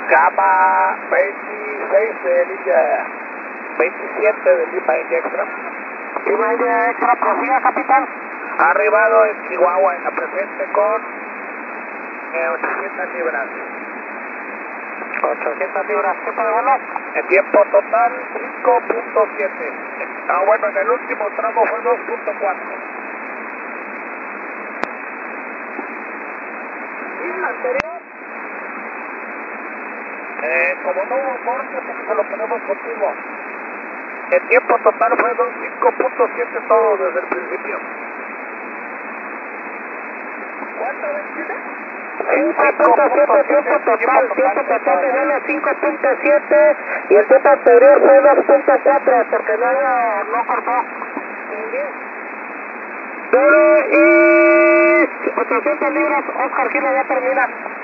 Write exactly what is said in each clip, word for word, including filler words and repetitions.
Gama veintiséis de Línea veintisiete de Lima India Extra. Lima India Extra, prosiga, capitán. Arribado en Chihuahua en la presente con eh, ochocientas libras. ochocientas libras, ¿tiempo de vuelo? El tiempo total cinco punto siete. Ah, bueno, en el último tramo fue dos punto cuatro. ¿Y el anterior? Eh, como no hubo corte, porque lo ponemos contigo. El tiempo total fue cinco punto siete todo desde el principio. ¿Cuánto venciste? cinco punto siete, tiempo total, tiempo total de vuelo cinco punto siete y el tiempo anterior fue dos punto cuatro porque no, no cortó. Pero y ochocientas libras, Oscar Gila ya termina.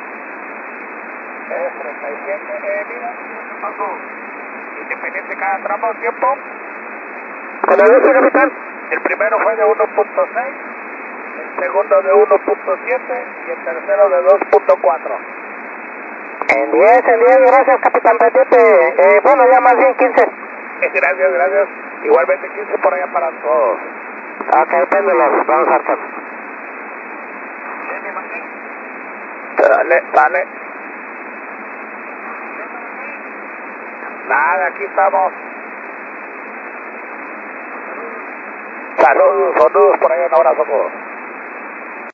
Es treinta y siete, eh, mira, pasó. Independiente cada tramo, tiempo. Con el uso, capitán. El primero fue de uno punto seis, el segundo de uno punto siete y el tercero de dos punto cuatro. En diez, en diez, gracias, capitán pendiente. Eh, bueno, ya más bien quince. Gracias, gracias. Igualmente quince por allá para todos. Ok, péndulos, vamos a hacer. Dale, dale. Nada, aquí estamos. Saludos, saludos por allá, un abrazo a todos.